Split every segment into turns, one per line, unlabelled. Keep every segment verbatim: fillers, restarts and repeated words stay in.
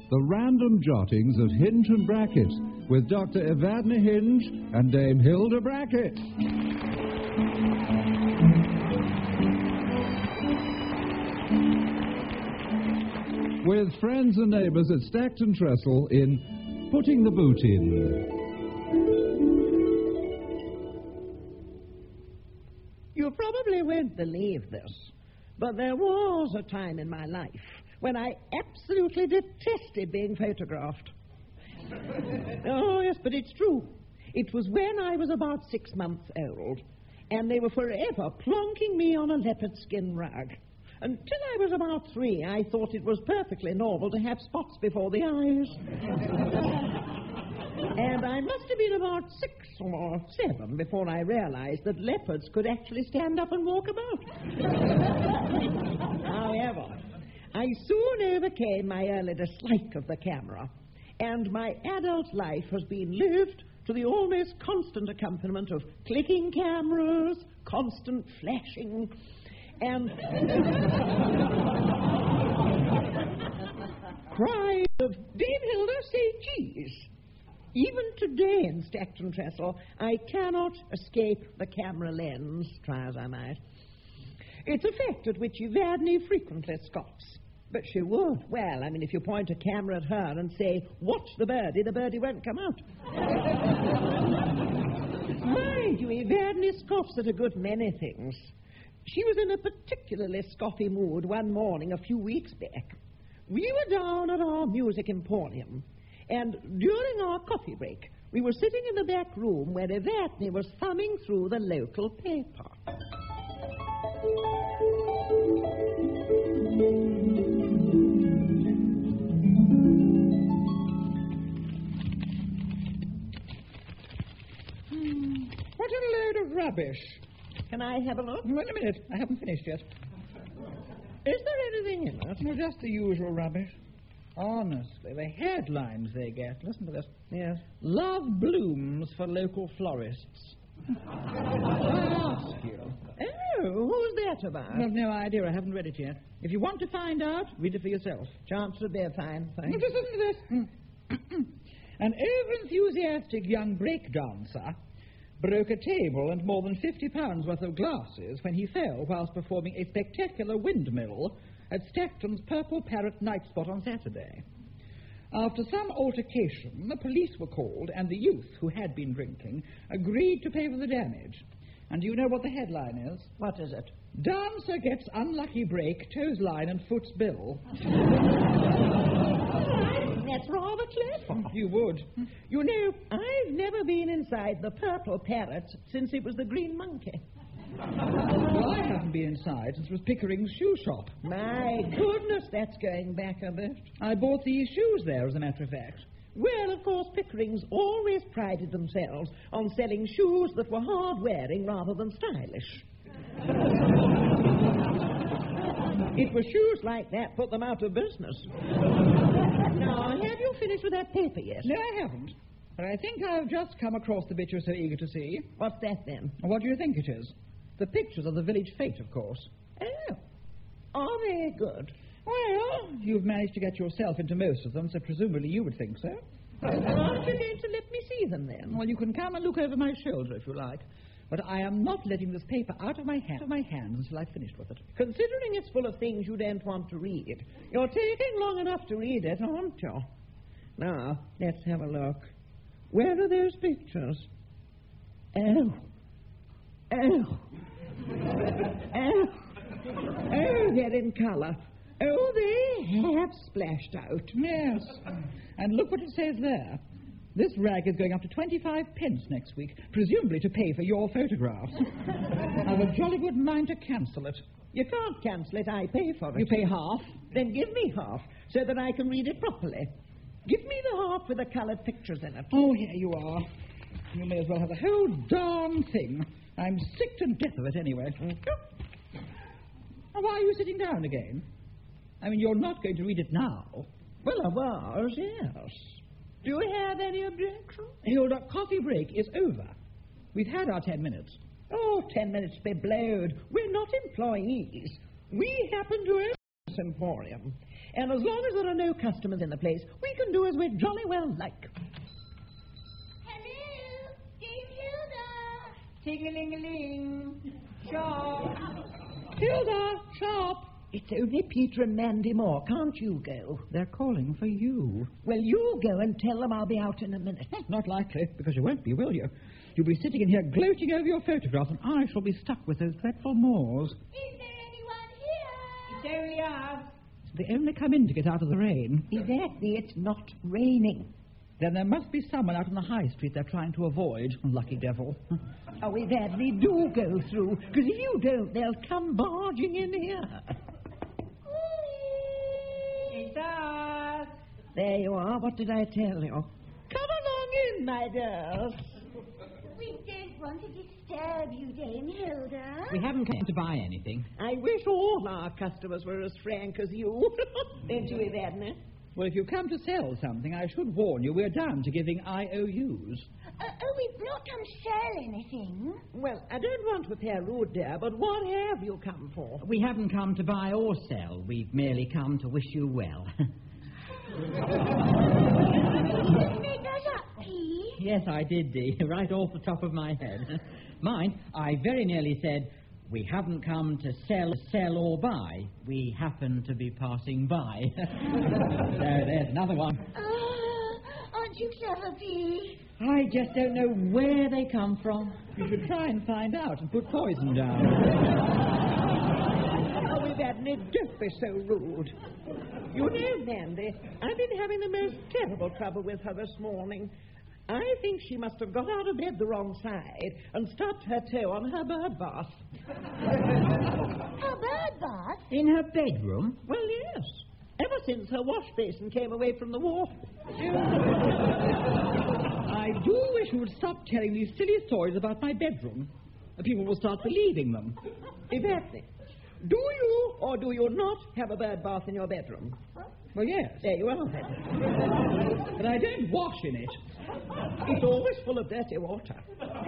the random jottings of Hinge and Bracket, with Doctor Evadne Hinge and Dame Hilda Bracket. With friends and neighbours at Stackton Trestle in Putting the Boot In.
You probably won't believe this, but there was a time in my life when I absolutely detested being photographed. Oh, yes, but it's true. It was when I was about six months old, and they were forever plonking me on a leopard skin rug. Until I was about three, I thought it was perfectly normal to have spots before the eyes. And I must have been about six or seven before I realized that leopards could actually stand up and walk about. However, I soon overcame my early dislike of the camera, and my adult life has been lived to the almost constant accompaniment of clicking cameras, constant flashing, and cries of, Dame Hilda, say cheese. Even today in Stackton Trestle, I cannot escape the camera lens, try as I might. It's a fact at which Evadne frequently scoffs. But she would. Well, I mean, if you point a camera at her and say, watch the birdie, the birdie won't come out. Mind you, Evadne scoffs at a good many things. She was in a particularly scoffy mood one morning a few weeks back. We were down at our music emporium, and during our coffee break, we were sitting in the back room where Evadne was thumbing through the local paper.
Hmm, what a load of rubbish.
Can I have a look?
Wait a minute, I haven't finished yet.
Is there anything in it?
No, just the usual rubbish. Honestly, the headlines they get. Listen to this.
Yes.
Love blooms for local florists. I ask you.
Oh, who's that about?
I've no idea. I haven't read it yet. If you want to find out, read it for yourself.
Chance would be a fine thing.
Just listen to this. An over-enthusiastic young break dancer broke a table and more than fifty pounds worth of glasses when he fell whilst performing a spectacular windmill at Stackton's Purple Parrot night spot on Saturday. After some altercation, the police were called, and the youth, who had been drinking, agreed to pay for the damage. And do you know what the headline is?
What is it?
Dancer gets unlucky break, toes line and foot's bill.
That's rather clever.
You would.
You know, I've never been inside the Purple Parrot since it was the Green Monkey.
Well, I haven't been inside since it was Pickering's shoe shop.
My goodness, that's going back a bit.
I bought these shoes there, as a matter of fact.
Well, of course, Pickering's always prided themselves on selling shoes that were hard-wearing rather than stylish. It was shoes like that put them out of business. Now, have you finished with that paper yet?
No, I haven't. But I think I've just come across the bit you're so eager to see.
What's that, then?
What do you think it is? The pictures of the village fete, of course.
Oh. Are they good?
Well, you've managed to get yourself into most of them, so presumably you would think so.
Aren't you going to let me see them, then?
Well, you can come and look over my shoulder if you like. But I am not letting this paper out of my, ha- out of my hands until I've finished with it.
Considering it's full of things you don't want to read, you're taking long enough to read it, aren't you? Now, let's have a look. Where are those pictures? Oh. Oh. Oh. Oh, they're in colour. Oh, they have splashed out.
Yes. And look what it says there. This rag is going up to twenty-five pence next week, presumably to pay for your photographs. I've a jolly good mind to cancel it.
You can't cancel it. I pay for it.
You pay half?
Then give me half, so that I can read it properly. Give me the half with the coloured pictures in it.
Oh, here you are. You may as well have the whole darn thing. I'm sick to death of it anyway. Mm-hmm. Now, why are you sitting down again? I mean, you're not going to read it now.
Well, I was, yes. Do you have any objection?
Hilda, coffee break is over. We've had our ten minutes.
Oh, ten minutes be blowed. We're not employees. We happen to own this emporium. And as long as there are no customers in the place, we can do as we jolly well like.
Hello, Dame Hilda.
Ting-a-ling-a-ling. Shop. Hilda, shop.
It's only Peter and Mandy Moore. Can't you go?
They're calling for you.
Well, you go and tell them I'll be out in a minute.
Not likely, because you won't be, will you? You'll be sitting in here gloating over your photograph, and I shall be stuck with those dreadful Moors.
Is there anyone here?
It's only us. They only come in to get out of the rain.
Exactly, it's not raining.
Then there must be someone out on the high street they're trying to avoid. Lucky devil.
Oh, Evadne, do go through, because if you don't, they'll come barging in here.
It's us.
There you are. What did I tell you? Come along in, my dears.
We don't want to disturb you, Dame Hilda.
We haven't come to buy anything.
I wish all our customers were as frank as you. Don't you, Evadne?
Well, if you come to sell something, I should warn you we're down to giving I O Us.
Uh, oh, we've not come to sell anything.
Well, I don't want to appear rude, dear, but what have you come for?
We haven't come to buy or sell. We've merely come to wish you well.
You made those up, P.
Yes, I did, Dee, right off the top of my head. Mind, I very nearly said, we haven't come to sell, sell or buy. We happen to be passing by. There, there's another one.
Oh, aren't you clever, P?
I just don't know where they come from.
You should try and find out and put poison down.
Oh, Evadne, don't be so rude. You know, Mandy, I've been having the most terrible trouble with her this morning. I think she must have got out of bed the wrong side and stubbed her toe on her bird bath.
Her bird bath?
In her bedroom?
Well, yes. Ever since her wash basin came away from the wall.
I do wish you would stop telling these silly stories about my bedroom. People will start believing them.
Evadne, do you or do you not have a bird bath in your bedroom?
Well, yes.
There you are, then.
But I don't wash in it.
It's always full of dirty water.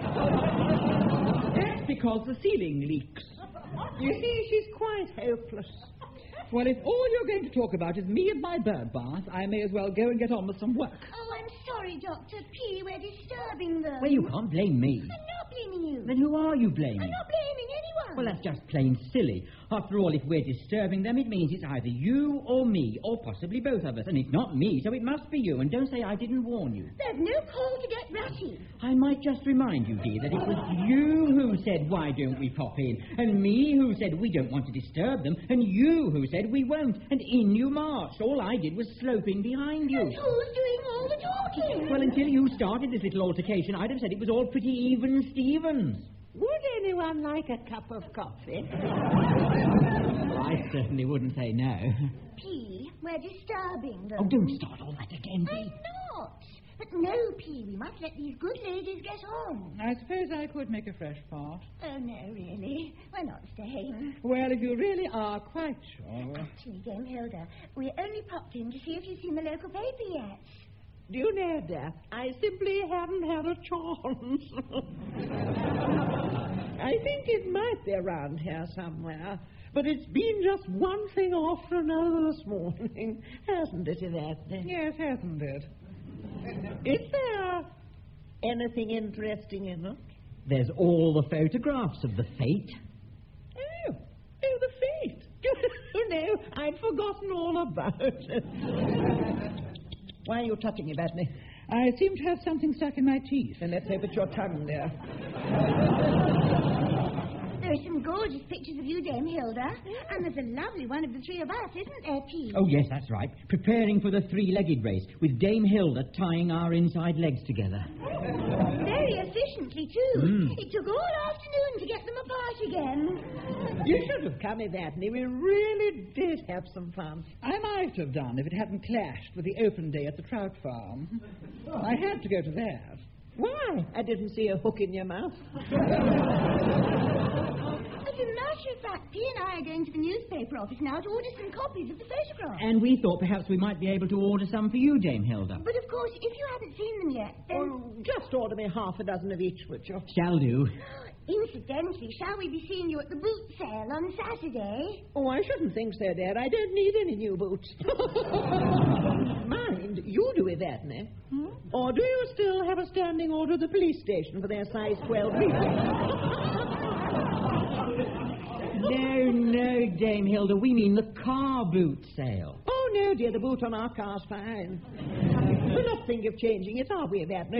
That's because the ceiling leaks.
You see, she's quite hopeless.
Well, if all you're going to talk about is me and my bird bath, I may as well go and get on with some work.
Oh, I'm sorry, Doctor P. We're disturbing them.
Well, you can't blame me.
I'm not blaming you.
Then who are you blaming?
I'm not blaming anyone.
Well, that's just plain silly. After all, if we're disturbing them, it means it's either you or me, or possibly both of us. And it's not me, so it must be you. And don't say I didn't warn you.
There's no call to get ratty.
I might just remind you, dear, that it was you who said, why don't we pop in? And me who said we don't want to disturb them. And you who said we won't. And in you marched. All I did was sloping behind you.
And who's doing all the talking?
Well, until you started this little altercation, I'd have said it was all pretty even Stevens.
Would anyone like a cup of coffee?
Well, I certainly wouldn't say no.
P, we're disturbing them.
Oh, don't start all that again,
I'm
Dee.
not. But no, P, we must let these good ladies get on.
I suppose I could make a fresh part.
Oh, no, really. We're not staying.
Well, if you really are quite sure.
Actually, Dame Hilda, we only popped in to see if you've seen the local paper yet.
Do you know, dear, I simply haven't had a chance. I think it might be around here somewhere, but it's been just one thing after another this morning, hasn't it, Evadne?
Yes, hasn't it?
Is there anything interesting in it?
There's all the photographs of the fete.
Oh, oh, the fete. Oh, no, I'd forgotten all about it. Why are you touching me, Evadne?
I seem to have something stuck in my teeth.
Then let's hope it's your tongue there.
There are some gorgeous pictures of you, Dame Hilda. And there's a lovely one of the three of us, isn't there, P?
Oh, yes, that's right. Preparing for the three-legged race, with Dame Hilda tying our inside legs together.
Very efficiently, too.
Mm.
It took all afternoon to get them apart again.
You should have come, Evadne. We really did have some fun.
I might have done if it hadn't clashed with the open day at the trout farm. I had to go to that.
Why? I didn't see a hook in your mouth.
As a matter of fact, P and I are going to the newspaper office now to order some copies of the photographs.
And we thought perhaps we might be able to order some for you, Dame Hilda.
But, of course, if you haven't seen them yet, then...
Oh, just order me half a dozen of each, would you?
Shall do.
Incidentally, shall we be seeing you at the boot sale on Saturday?
Oh, I shouldn't think so, Dad. I don't need any new boots. Mind, you do, Evadne. Hmm? Or do you still have a standing order at the police station for their size twelve boots?
No, no, Dame Hilda. We mean the car boot sale.
Oh, no, dear. The boot on our car's fine. We're not thinking of changing it, are we, Evadne?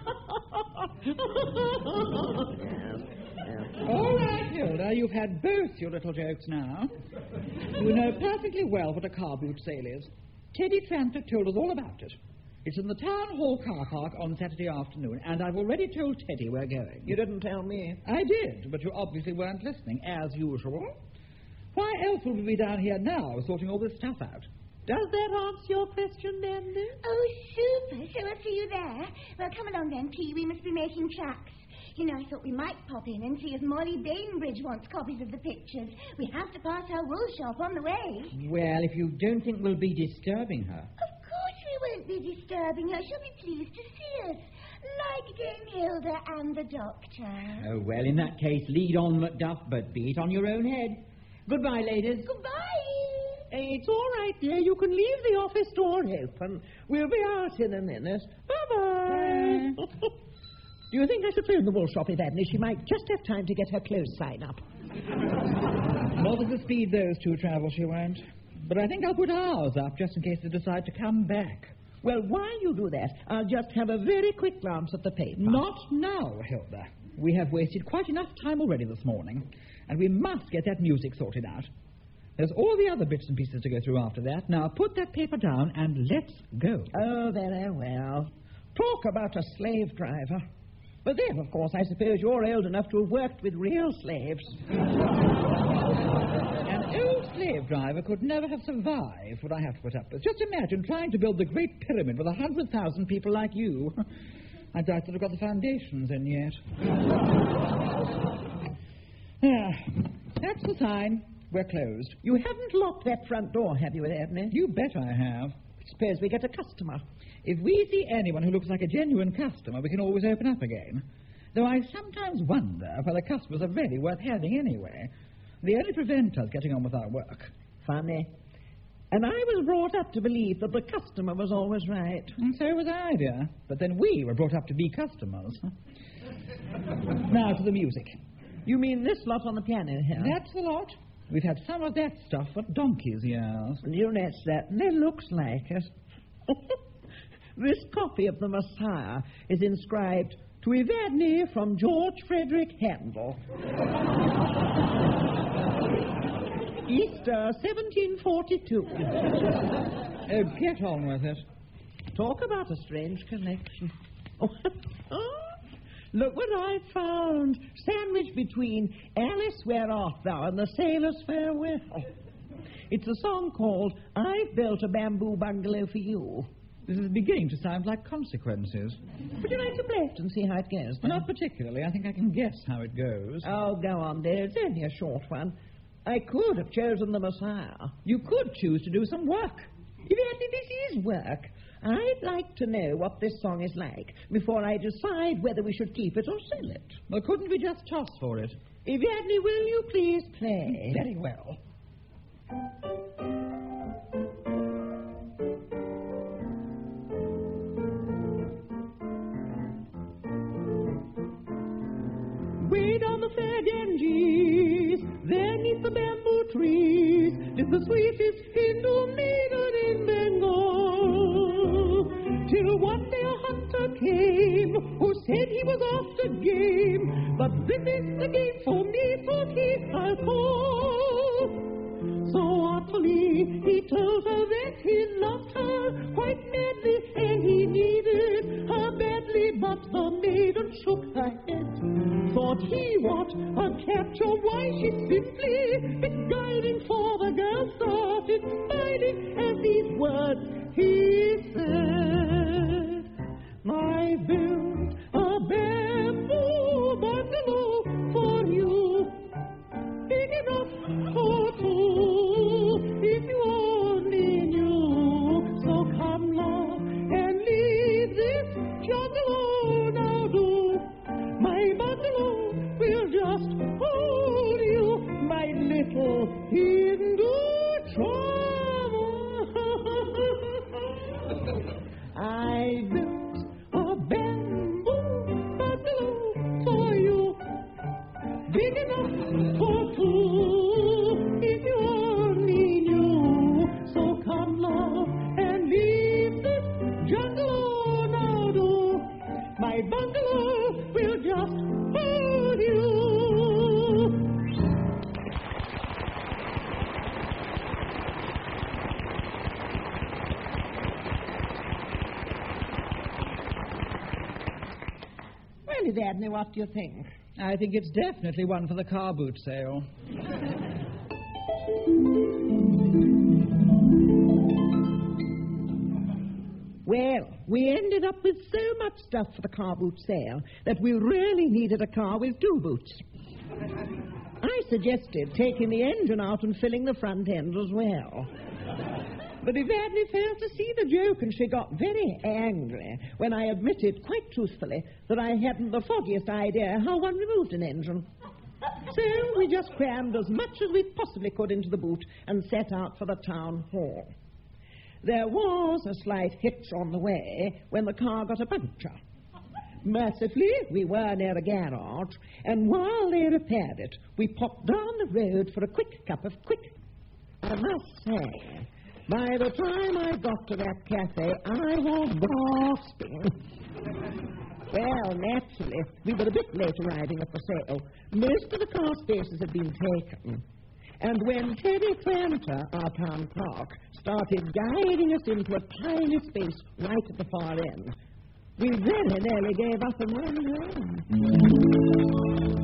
All right, Hilda, you've had both your little jokes now. You know perfectly well what a car boot sale is. Teddy Tranter told us all about it. It's in the town hall car park on Saturday afternoon, and I've already told Teddy we're going.
You didn't tell me.
I did, but you obviously weren't listening, as usual. Why else would we be down here now, sorting all this stuff out?
Does that answer your question, Mandy?
Oh, super. So I'll see you there. Well, come along then, P. We must be making tracks. You know, I thought we might pop in and see if Molly Bainbridge wants copies of the pictures. We have to pass her wool shop on the way.
Well, if you don't think we'll be disturbing her.
Of course we won't be disturbing her. She'll be pleased to see us. Like Dame Hilda and the Doctor.
Oh, well, in that case, lead on, Macduff, but be it on your own head. Goodbye, ladies.
Goodbye.
It's all right, dear. You can leave the office door open. We'll be out in a minute. Bye-bye. Bye. Do you think I should phone the wool shop, Evadne? She might just have time to get her clothes sign up.
Not at the speed those two travel, she won't. But I think I'll put ours up just in case they decide to come back.
Well, while you do that, I'll just have a very quick glance at the paper.
Not now, Hilda. We have wasted quite enough time already this morning, and we must get that music sorted out. There's all the other bits and pieces to go through after that. Now, put that paper down and let's go.
Oh, very well. Talk about a slave driver. But then, of course, I suppose you're old enough to have worked with real slaves.
An old slave driver could never have survived what I have to put up with. Just imagine trying to build the Great Pyramid with a hundred thousand people like you. I doubt that I've got the foundations in yet. Ah, that's the sign. We're closed.
You haven't locked that front door, have you, Evadne?
You bet I have.
Suppose we get a customer.
If we see anyone who looks like a genuine customer, we can always open up again. Though I sometimes wonder whether customers are really worth having anyway. They only prevent us getting on with our work.
Funny. And I was brought up to believe that the customer was always right.
And so was I, dear. But then we were brought up to be customers. Now to the music.
You mean this lot on the piano here?
That's the lot. We've had some of that stuff for donkey's years.
You know, it certainly looks like it. This copy of the Messiah is inscribed, "To Evadne from George Frederick Handel." Easter, seventeen forty-two.
Oh, get on with it.
Talk about a strange connection. Look what I found, sandwiched between Alice, Where Art Thou and The Sailor's Farewell. It's a song called I've Built a Bamboo Bungalow for You.
This is beginning to sound like Consequences.
Would you like to play it and see how it goes?
Well, not particularly. I think I can guess how it goes.
Oh, go on, dear. It's only a short one. I could have chosen the Messiah.
You could choose to do some work.
Evidently, this is work. I'd like to know what this song is like before I decide whether we should keep it or sell it.
Well, couldn't we just toss for it?
Evadne, will you please play?
Very well.
Way down the fair Ganges, there neath the bamboo trees, lived the sweetest Hindu maiden in Bengal. Till one day a hunter came, who said he was after game. But this is the game for me, thought he, I'll call. So artfully he told her that he loved her quite madly, and he needed her badly. But the maiden shook her head. Thought he, what a capture, why she simply beguiling, for the girl started smiling as these words he said. I built a bamboo bungalow for you, big enough for two, if you only knew. So come, love, and leave this jungle now do. My bungalow will do I built a bamboo bungalow for you, big enough for two, if you only knew. So come, love, and leave this jungle now, do. My bungalow will just hold you. Well, Evadne, what do you think?
I think it's definitely one for the car boot sale.
Well, we ended up with so much stuff for the car boot sale that we really needed a car with two boots. I suggested taking the engine out and filling the front end as well. But Evadne failed to see the joke, and she got very angry when I admitted, quite truthfully, that I hadn't the foggiest idea how one removed an engine. So we just crammed as much as we possibly could into the boot and set out for the town hall. There was a slight hitch on the way when the car got a puncture. Mercifully, we were near a garage, and while they repaired it, we popped down the road for a quick cup of quick. I must say, by the time I got to that cafe, I was gasping. Well, naturally, we were a bit late arriving at the sale. Most of the car spaces had been taken. And when Teddy Planter, our town clerk, started guiding us into a tiny space right at the far end, we very nearly gave up and ran home.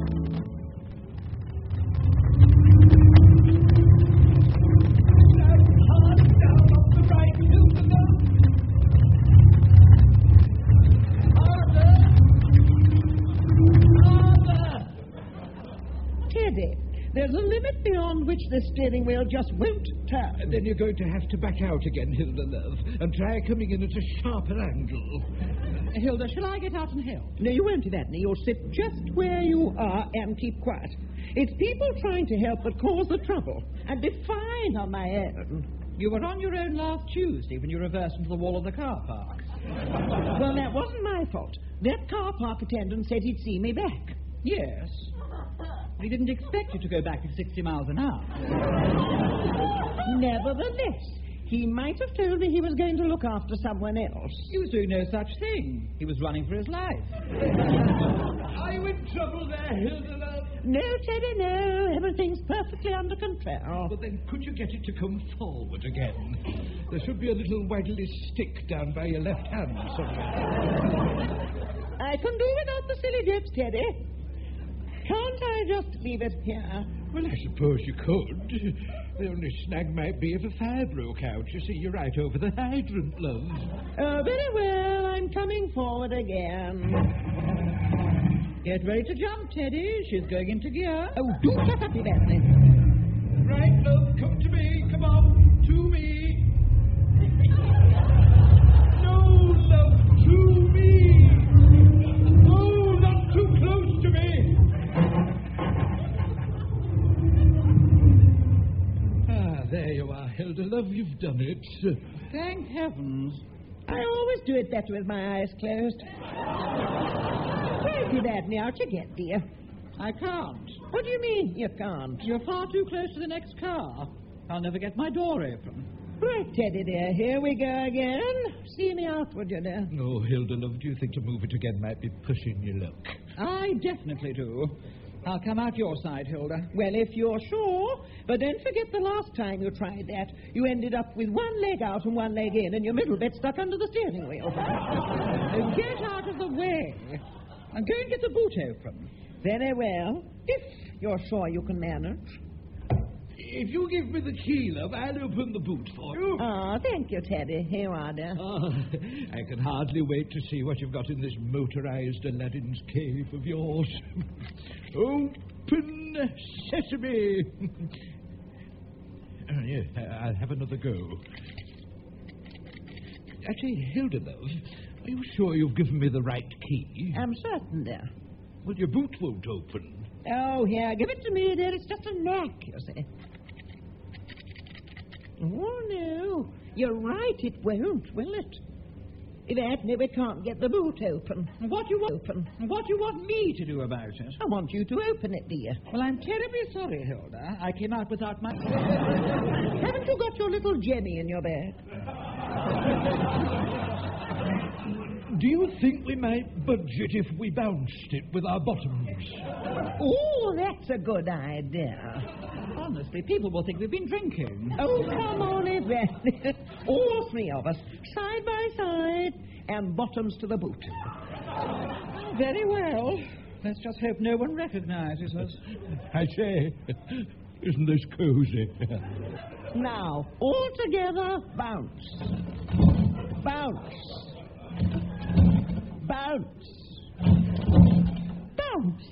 Teddy, there's a limit beyond which the steering wheel just won't turn.
And then you're going to have to back out again, Hilda, love, and try coming in at a sharper angle.
Hilda, shall I get out and help?
No, you won't, Evadne. You'll sit just where you are and keep quiet. It's people trying to help that cause the trouble. I'd be fine on my own.
You were on your own last Tuesday when you reversed into the wall of the car park.
Well, that wasn't my fault. That car park attendant said he'd see me back.
Yes. He didn't expect you to go back at sixty miles an hour.
Nevertheless, he might have told me he was going to look after someone else.
He was doing no such thing. He was running for his life.
Are you in trouble there, Hilda, love?
No, Teddy, no. Everything's perfectly under control.
But then could you get it to come forward again? There should be a little waggly stick down by your left hand somewhere.
I can do without the silly jokes, Teddy. Can't I just leave it here?
Well, I suppose you could. The only snag might be if a fire broke out. You see, you're right over the hydrant, love.
Oh, very well. I'm coming forward again.
Get ready to jump, Teddy. She's going into gear.
Oh, do shut up, Evadne.
Right, love, come to me. Come on, to me. No, love, to me. Oh, not too close to me. Ah, there you are, Hilda, love, you've done it.
Thank heavens.
I always do it better with my eyes closed. Where's Evadne out you get, dear?
I can't.
What do you mean, you can't?
You're far too close to the next car. I'll never get my door open.
Right, Teddy, dear, here we go again. See me out, would you, dear?
Oh, Hilda, love, do you think to move it again might be pushing your luck?
I definitely do. I'll come out your side, Hilda.
Well, if you're sure. But don't forget the last time you tried that. You ended up with one leg out and one leg in, and your middle bit stuck under the steering wheel.
Oh, get out of the way. And go and get the boot open.
Very well. If you're sure you can manage.
If you give me the key, love, I'll open the boot for you.
Ah, thank you, Teddy. Here you are, dear.
Ah, I can hardly wait to see what you've got in this motorized Aladdin's cave of yours. Open sesame. Oh, yes, I'll have another go. Actually, Hilda, love, are you sure you've given me the right key?
I'm certain, dear.
Well, your boot won't open.
Oh, here, give it to me, dear. It's just a knack, you see. Oh, no. You're right, it won't, will it? Evadne, we can't get the boot open.
What you want?
Open.
What you want me to do about it?
I want you to open it, dear.
Well, I'm terribly sorry, Hilda. I came out without my...
Haven't you got your little Jenny in your bag?
Do you think we might budget if we bounced it with our bottoms?
Oh, that's a good idea.
Honestly, people will think we've been drinking.
Oh, come on, Evadne. All three of us, side by side, and bottoms to the boot.
Very well. Let's just hope no one recognizes us.
I say, isn't this cozy?
Now, all together, bounce. Bounce. Bounce. Bounce.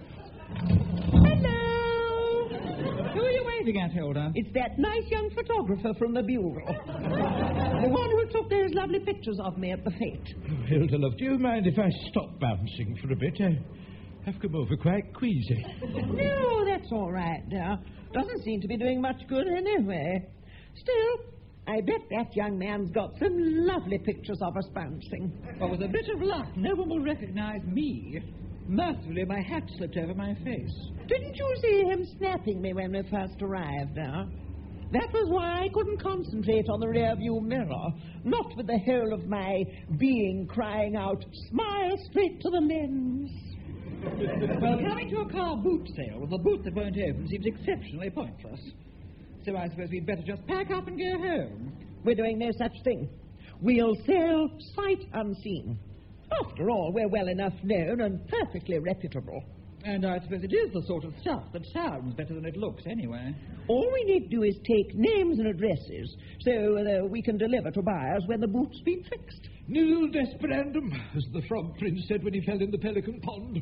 Hello.
Who are you waving at, Hilda?
It's that nice young photographer from the Bureau. The one who took those lovely pictures of me at the fete.
Oh, Hilda, love, do you mind if I stop bouncing for a bit? I have come over quite queasy.
No, that's all right, dear. Doesn't seem to be doing much good anyway. Still, I bet that young man's got some lovely pictures of us bouncing.
Well, with a bit of luck, no one will recognize me. Mercifully, my hat slipped over my face.
Didn't you see him snapping me when we first arrived, now? That was why I couldn't concentrate on the rear-view mirror, not with the whole of my being crying out, smile straight to the lens.
Well, coming to a car boot sale with a boot that won't open seems exceptionally pointless. So I suppose we'd better just pack up and go home.
We're doing no such thing. We'll sell sight unseen. After all, we're well enough known and perfectly reputable.
And I suppose it is the sort of stuff that sounds better than it looks anyway.
All we need to do is take names and addresses so uh, we can deliver to buyers when the boot's been fixed.
Nil desperandum, as the Frog Prince said when he fell in the Pelican Pond.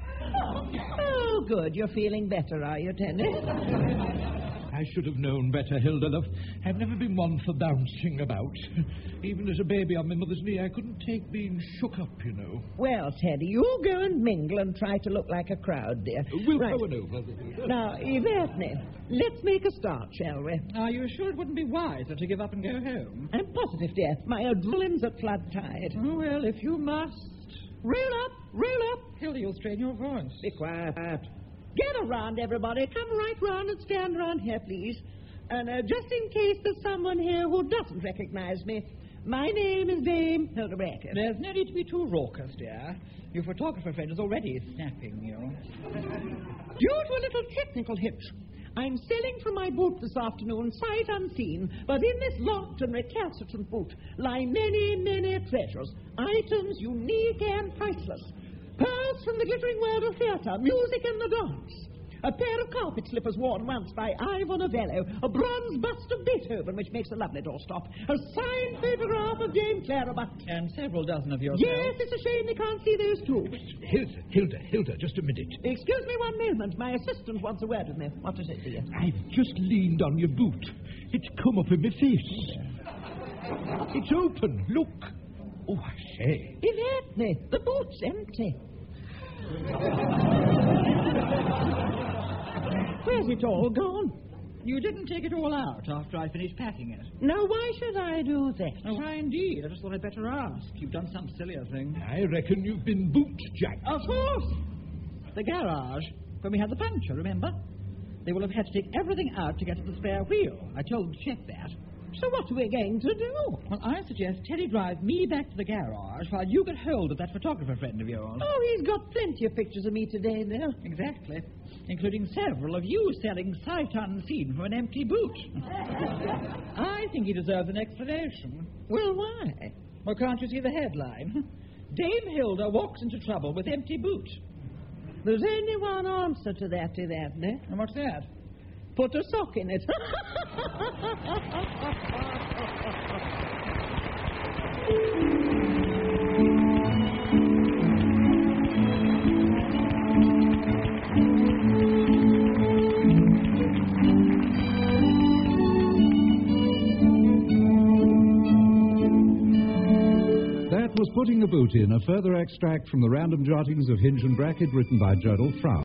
Oh, good. You're feeling better, are you, Tenny?
I should have known better, Hilda, love. I've never been one for bouncing about. Even as a baby on my mother's knee, I couldn't take being shook up, you know.
Well, Teddy, you go and mingle and try to look like a crowd, dear.
We'll
right.
go on over.
Now, Evadne, let's make a start, shall we?
Are you sure it wouldn't be wiser to give up and go home?
I'm positive, dear. My adrenaline's at flood tide.
Oh, well, if you must.
Roll up, roll up.
Hilda, you'll strain your voice.
Be quiet. Get around, everybody. Come right round and stand around here, please. And uh, just in case there's someone here who doesn't recognize me, my name is Dame Hilda Brackett.
There's no need to be too raucous, dear. Your photographer friend is already snapping you.
Due to a little technical hitch, I'm selling from my boot this afternoon, sight unseen, but in this locked and recalcitrant boot lie many, many treasures, items unique and priceless. Pearls from the glittering world of theatre, music and the dance. A pair of carpet slippers worn once by Ivor Novello, a bronze bust of Beethoven, which makes a lovely doorstop, a signed photograph of Dame Clara Butt.
And several dozen of yourself.
Yes, it's a shame they can't see those two.
Hilda, Hilda, Hilda, just a minute.
Excuse me one moment. My assistant wants a word with me. What is it, dear?
I've just leaned on your boot. It's come up in my face. It's open. Look. Oh, I say.
Evadne, the boot's empty. Where's it all gone?
You didn't take it all out after I finished packing it.
Now, why should I do that?
Oh, why indeed? I just thought I'd better ask. You've done some sillier thing.
I reckon you've been boot-jacked.
Of course. The garage, when we had the puncture, remember? They will have had to take everything out to get to the spare wheel. I told them to check that.
So what are we going to do?
Well, I suggest Teddy drive me back to the garage while you get hold of that photographer friend of yours.
Oh, he's got plenty of pictures of me today there.
Exactly. Including several of you selling sight unseen from an empty boot. I think he deserves an explanation.
Well, why?
Well, can't you see the headline? Dame Hilda walks into trouble with empty boot.
There's only one answer to that, Evadne.
And what's that?
Put a sock in it.
That was Putting the Boot In, a further extract from the Random Jottings of Hinge and Brackett, written by Gerald Frow.